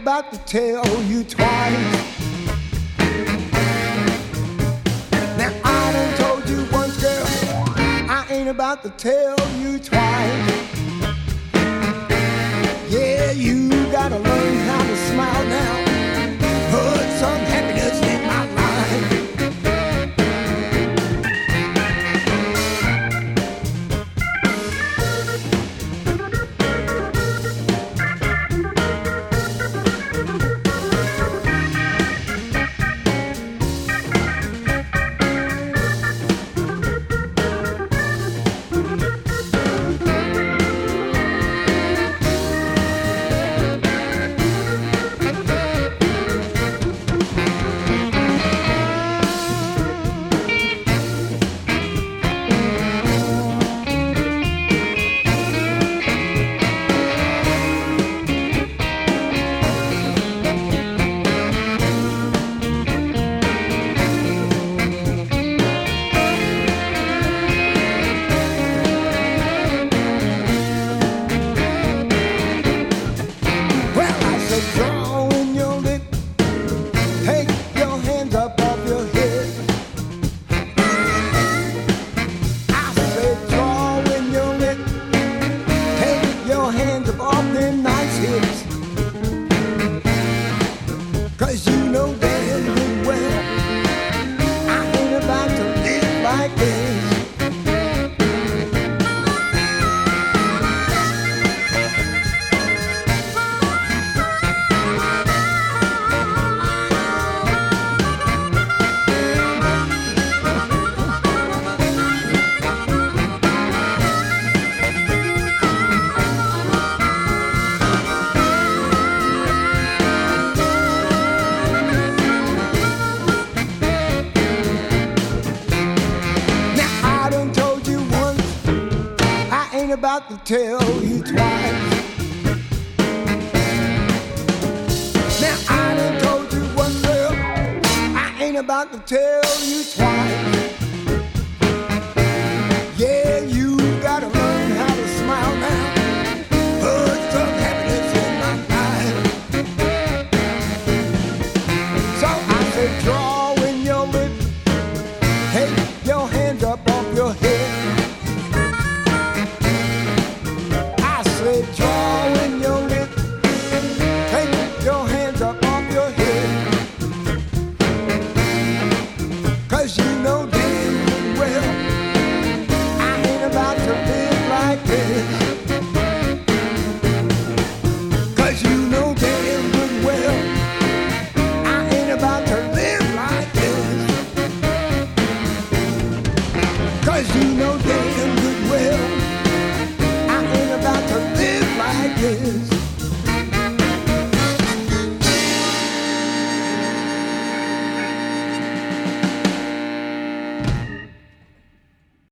about to tell you twice. Now I done told you once, girl, I ain't about to tell you twice. Yeah, you gotta learn how to smile now. Put some happiness in my life. Cause you know damn good well I ain't about to live like this. About to tell you twice. Now I done told you once, girl, I ain't about to tell you twice. Yeah, you gotta learn how to smile now. Put some happiness in my life. So I said, draw in your lips, take your hands up off your head. Draw